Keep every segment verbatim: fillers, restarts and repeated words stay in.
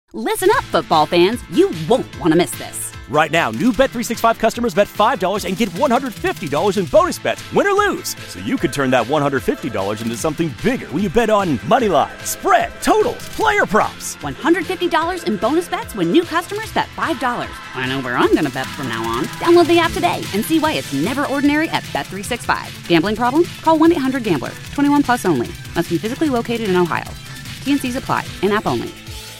Listen up, football fans. You won't want to miss this. Right now, new Bet three sixty-five customers bet five dollars and get one hundred fifty dollars in bonus bets, win or lose. So you could turn that one hundred fifty dollars into something bigger when you bet on money line, spread, totals, player props. one hundred fifty dollars in bonus bets when new customers bet five dollars. I know where I'm going to bet from now on. Download the app today and see why it's never ordinary at Bet three sixty-five. Gambling problem? Call one eight hundred gambler. twenty-one plus only. Must be physically located in Ohio. T and C's apply. In-app only.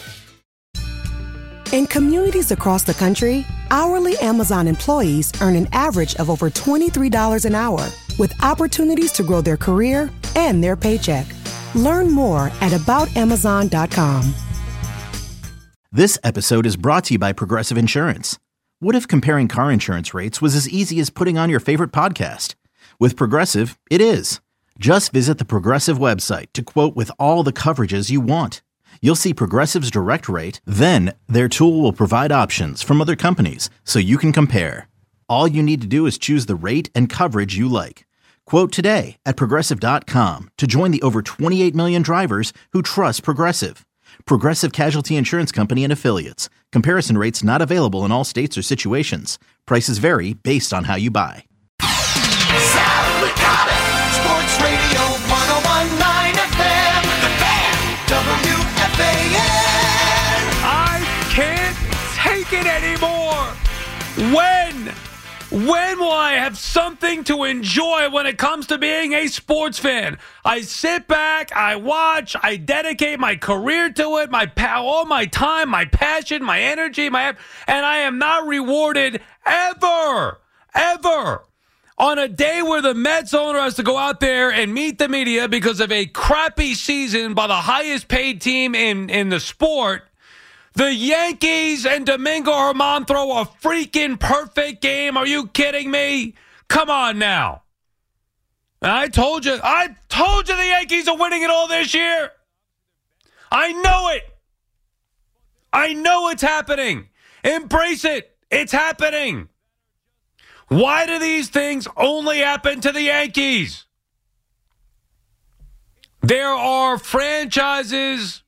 In communities across the country, hourly Amazon employees earn an average of over twenty-three dollars an hour, with opportunities to grow their career and their paycheck. Learn more at about amazon dot com. This episode is brought to you by Progressive Insurance. What if comparing car insurance rates was as easy as putting on your favorite podcast? With Progressive, it is. Just visit the Progressive website to quote with all the coverages you want. You'll see Progressive's direct rate, then their tool will provide options from other companies so you can compare. All you need to do is choose the rate and coverage you like. Quote today at progressive dot com to join the over twenty-eight million drivers who trust Progressive. Progressive Casualty Insurance Company and Affiliates. Comparison rates not available in all states or situations. Prices vary based on how you buy. Sal Licata, Sports Radio one oh one point nine F M, The Fan, W F A N. I can't take it anymore. When? When will I have something to enjoy when it comes to being a sports fan? I sit back, I watch, I dedicate my career to it, my pa- all my time, my passion, my energy, my and I am not rewarded ever, ever. On a day where the Mets owner has to go out there and meet the media because of a crappy season by the highest paid team in, in the sport, the Yankees and Domingo Germán throw a freaking perfect game. Are you kidding me? Come on now. I told you, I told you the Yankees are winning it all this year. I know it. I know it's happening. Embrace it. It's happening. Why do these things only happen to the Yankees? There are franchises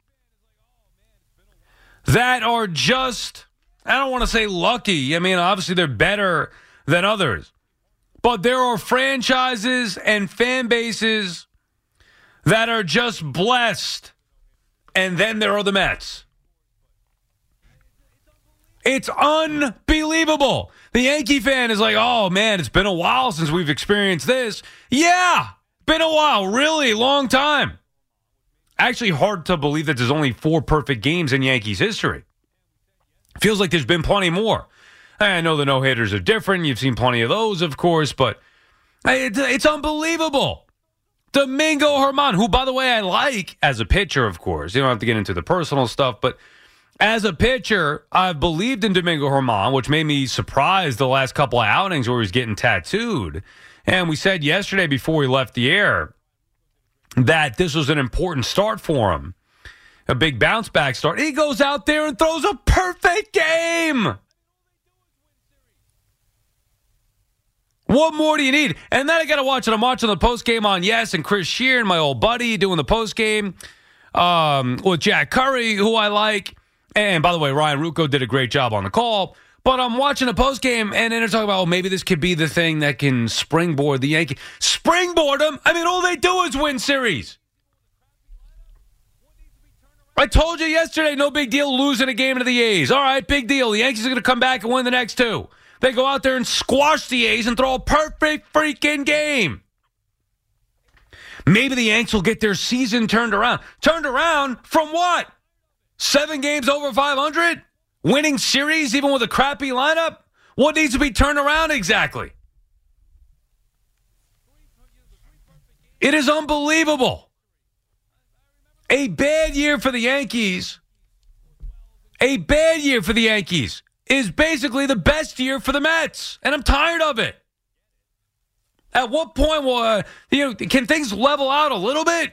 that are just, I don't want to say lucky. I mean, obviously they're better than others. But there are franchises and fan bases that are just blessed. And then there are the Mets. It's unbelievable. The Yankee fan is like, oh, man, it's been a while since we've experienced this. Yeah, been a while. Really long time. Actually, hard to believe that there's only four perfect games in Yankees history. Feels like there's been plenty more. I know the no-hitters are different. You've seen plenty of those, of course, but it's, it's unbelievable. Domingo Germán, who, by the way, I like as a pitcher, of course. You don't have to get into the personal stuff, but as a pitcher, I've believed in Domingo Germán, which made me surprised the last couple of outings where he was getting tattooed. And we said yesterday before we left the air that this was an important start for him, a big bounce-back start. He goes out there and throws a perfect game. What more do you need? And then I got to watch it. I'm watching the postgame on Yes and Chris Sheeran, my old buddy, doing the postgame um, with Jack Curry, who I like. And by the way, Ryan Ruocco did a great job on the call. But I'm watching a postgame, and then they're talking about, oh, maybe this could be the thing that can springboard the Yankees. Springboard them? I mean, all they do is win series. I told you yesterday, no big deal losing a game to the A's. All right, big deal. The Yankees are going to come back and win the next two. They go out there and squash the A's and throw a perfect freaking game. Maybe the Yanks will get their season turned around. Turned around from what? Seven games over five hundred? Winning series even with a crappy lineup? What needs to be turned around exactly? It is unbelievable. A bad year for the Yankees. A bad year for the Yankees is basically the best year for the Mets. And I'm tired of it. At what point will, uh, you know, can things level out a little bit?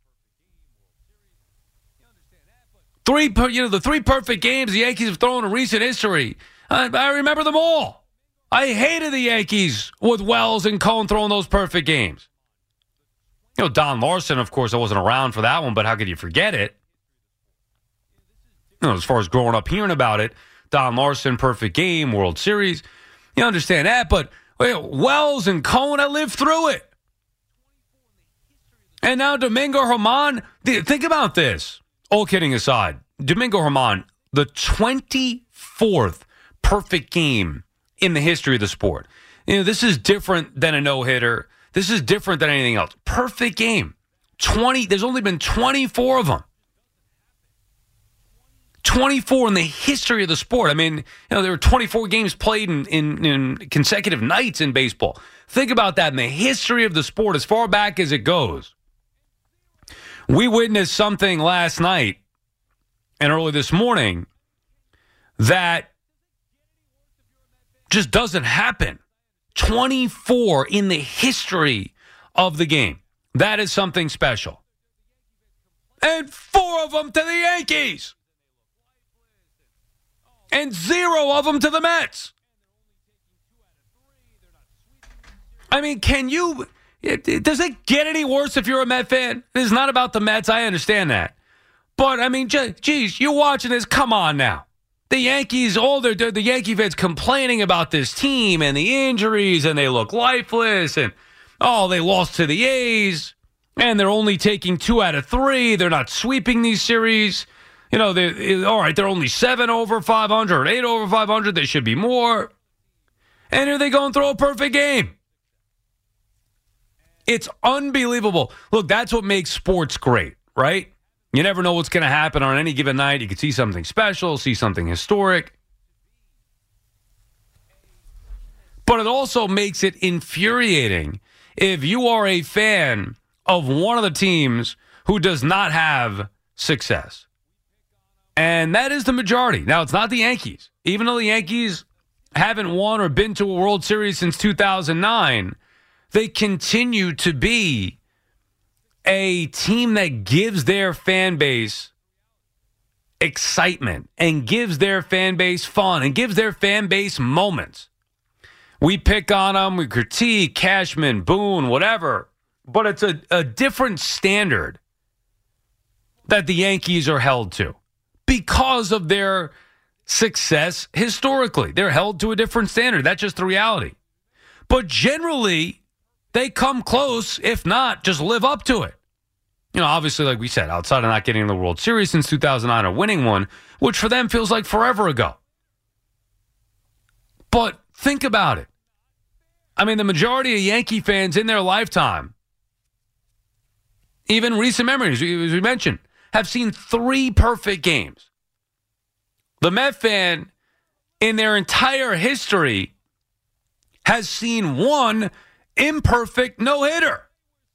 Three, you know, the three perfect games the Yankees have thrown in recent history. I, I remember them all. I hated the Yankees with Wells and Cone throwing those perfect games. You know, Don Larson, of course, I wasn't around for that one, but how could you forget it? you know, as far as growing up hearing about it, Don Larson, perfect game, World Series. You understand that, but wait, Wells and Cohen, I lived through it. And now Domingo Germán, think about this. All kidding aside, Domingo Germán, the twenty-fourth perfect game in the history of the sport. You know, this is different than a no-hitter. This is different than anything else. Perfect game. twenty, there's only been twenty-four of them. twenty-four in the history of the sport. I mean, you know, there were twenty-four games played in, in, in consecutive nights in baseball. Think about that in the history of the sport, as far back as it goes. We witnessed something last night and early this morning that just doesn't happen. twenty-four in the history of the game. That is something special. And four of them to the Yankees. And zero of them to the Mets. I mean, can you... It, it, does it get any worse if you're a Met fan? It's not about the Mets. I understand that. But, I mean, geez, you're watching this. Come on now. The Yankees, all the, the Yankee fans complaining about this team and the injuries, and they look lifeless, and, oh, they lost to the A's, and they're only taking two out of three. They're not sweeping these series. You know, they, all right, they're only seven over five hundred or eight over five hundred. They should be more. And here they go and throw a perfect game. It's unbelievable. Look, that's what makes sports great, right? You never know what's going to happen on any given night. You could see something special, see something historic. But it also makes it infuriating if you are a fan of one of the teams who does not have success. And that is the majority. Now, it's not the Yankees. Even though the Yankees haven't won or been to a World Series since two thousand nine, they continue to be a team that gives their fan base excitement and gives their fan base fun and gives their fan base moments. We pick on them, we critique Cashman, Boone, whatever, but it's a, a different standard that the Yankees are held to because of their success historically. They're held to a different standard. That's just the reality. But generally, they come close, if not, just live up to it. You know, obviously, like we said, outside of not getting the World Series since two thousand nine or winning one, which for them feels like forever ago. But think about it. I mean, the majority of Yankee fans in their lifetime, even recent memories, as we mentioned, have seen three perfect games. The Met fan, in their entire history, has seen one imperfect no-hitter.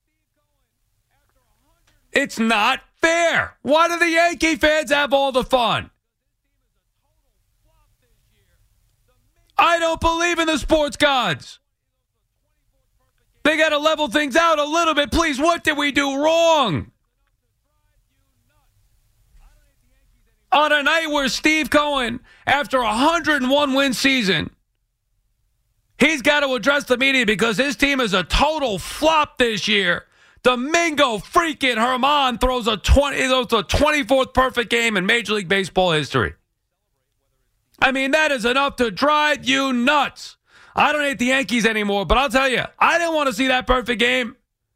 It's not fair. Why do the Yankee fans have all the fun? I don't believe in the sports gods. They got to level things out a little bit. Please, what did we do wrong? On a night where Steve Cohen, after a one hundred one win season, he's got to address the media because his team is a total flop this year. Domingo freaking Germán throws a twenty, throws a twenty-fourth perfect game in Major League Baseball history. I mean, that is enough to drive you nuts. I don't hate the Yankees anymore, but I'll tell you, I didn't want to see that perfect game.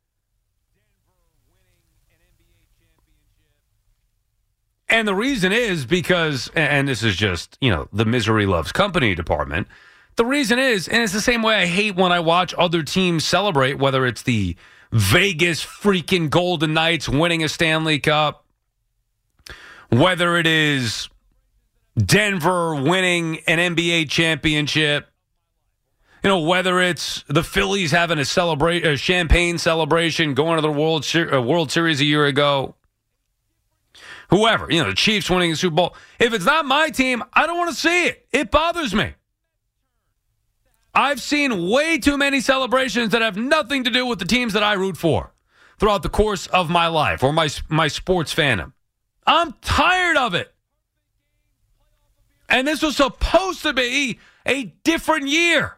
And the reason is because, and this is just, you know, the misery loves company department. The reason is, and it's the same way I hate when I watch other teams celebrate, whether it's the Vegas freaking Golden Knights winning a Stanley Cup, whether it is Denver winning an N B A championship, you know, whether it's the Phillies having a celebrate a champagne celebration, going to the World Ser- uh, World Series a year ago, whoever, you know, the Chiefs winning the Super Bowl. If it's not my team, I don't want to see it. It bothers me. I've seen way too many celebrations that have nothing to do with the teams that I root for throughout the course of my life or my my sports fandom. I'm tired of it. And this was supposed to be a different year.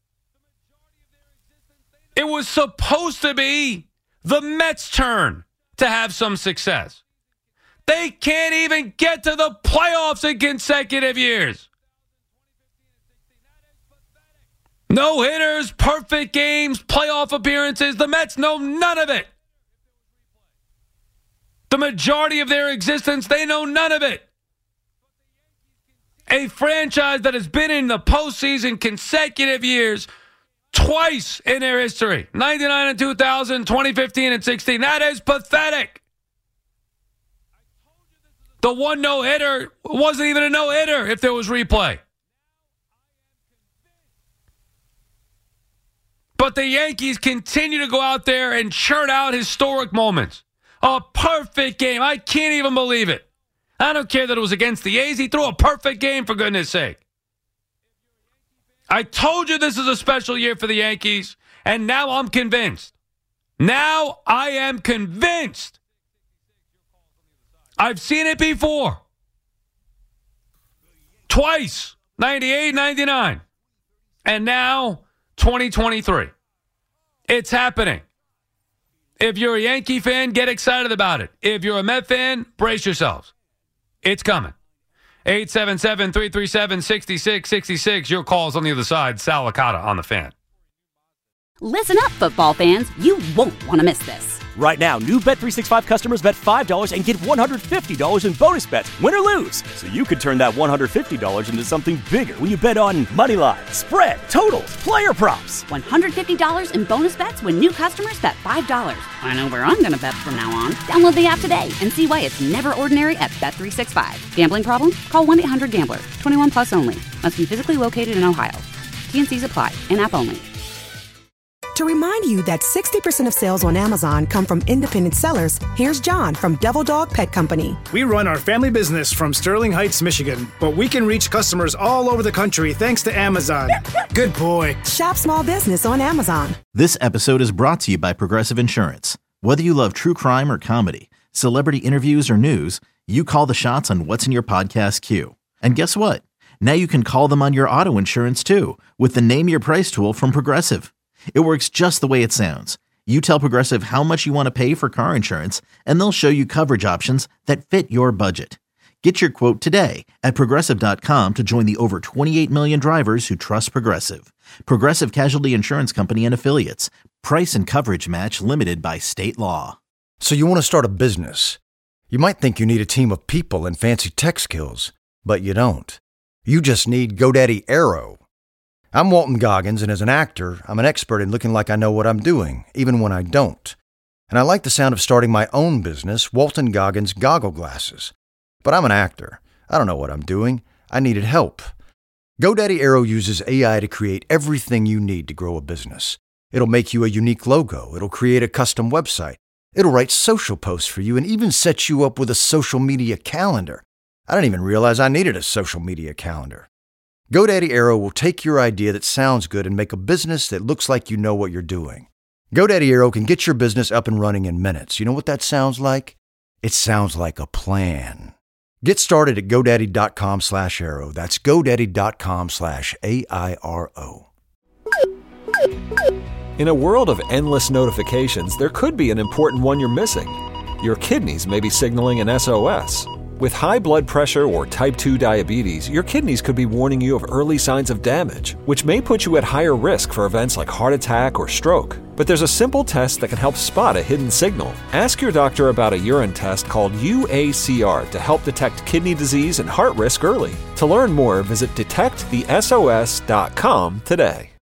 It was supposed to be the Mets' turn to have some success. They can't even get to the playoffs in consecutive years. No hitters, perfect games, playoff appearances. The Mets know none of it. The majority of their existence, they know none of it. A franchise that has been in the postseason consecutive years, twice in their history, ninety-nine and two thousand, twenty fifteen and sixteen. That is pathetic. The one no-hitter wasn't even a no-hitter if there was replay. But the Yankees continue to go out there and churn out historic moments. A perfect game. I can't even believe it. I don't care that it was against the A's. He threw a perfect game, for goodness sake. I told you this is a special year for the Yankees, and now I'm convinced. Now I am convinced. I've seen it before. Twice. ninety-eight, ninety-nine. And now twenty twenty-three. It's happening. If you're a Yankee fan, get excited about it. If you're a Met fan, brace yourselves. It's coming. eight seven seven, three three seven, six six six six. Your call's on the other side. Sal Licata on the Fan. Listen up, football fans. You won't want to miss this. Right now, new Bet three sixty-five customers bet five dollars and get one hundred fifty dollars in bonus bets, win or lose. So you could turn that one hundred fifty dollars into something bigger when you bet on money line, spread, totals, player props. one hundred fifty dollars in bonus bets when new customers bet five dollars. I know where I'm going to bet from now on. Download the app today and see why it's never ordinary at Bet three sixty-five. Gambling problem? Call one eight hundred gambler. twenty-one plus only. Must be physically located in Ohio. T and C's apply. In-app only. To remind you that sixty percent of sales on Amazon come from independent sellers, here's John from Devil Dog Pet Company. We run our family business from Sterling Heights, Michigan, but we can reach customers all over the country thanks to Amazon. Good boy. Shop small business on Amazon. This episode is brought to you by Progressive Insurance. Whether you love true crime or comedy, celebrity interviews or news, you call the shots on what's in your podcast queue. And guess what? Now you can call them on your auto insurance too with the Name Your Price tool from Progressive. It works just the way it sounds. You tell Progressive how much you want to pay for car insurance, and they'll show you coverage options that fit your budget. Get your quote today at Progressive dot com to join the over twenty-eight million drivers who trust Progressive. Progressive Casualty Insurance Company and Affiliates. Price and coverage match limited by state law. So you want to start a business. You might think you need a team of people and fancy tech skills, but you don't. You just need GoDaddy Aero. I'm Walton Goggins, and as an actor, I'm an expert in looking like I know what I'm doing, even when I don't. And I like the sound of starting my own business, Walton Goggins Goggle Glasses. But I'm an actor. I don't know what I'm doing. I needed help. GoDaddy Aero uses A I to create everything you need to grow a business. It'll make you a unique logo. It'll create a custom website. It'll write social posts for you and even set you up with a social media calendar. I didn't even realize I needed a social media calendar. GoDaddy Aero will take your idea that sounds good and make a business that looks like you know what you're doing. GoDaddy Aero can get your business up and running in minutes. You know what that sounds like? It sounds like a plan. Get started at GoDaddy.com slash Aero. That's GoDaddy.com slash A I R O. In a world of endless notifications, there could be an important one you're missing. Your kidneys may be signaling an S O S. With high blood pressure or type two diabetes, your kidneys could be warning you of early signs of damage, which may put you at higher risk for events like heart attack or stroke. But there's a simple test that can help spot a hidden signal. Ask your doctor about a urine test called U A C R to help detect kidney disease and heart risk early. To learn more, visit detect the S O S dot com today.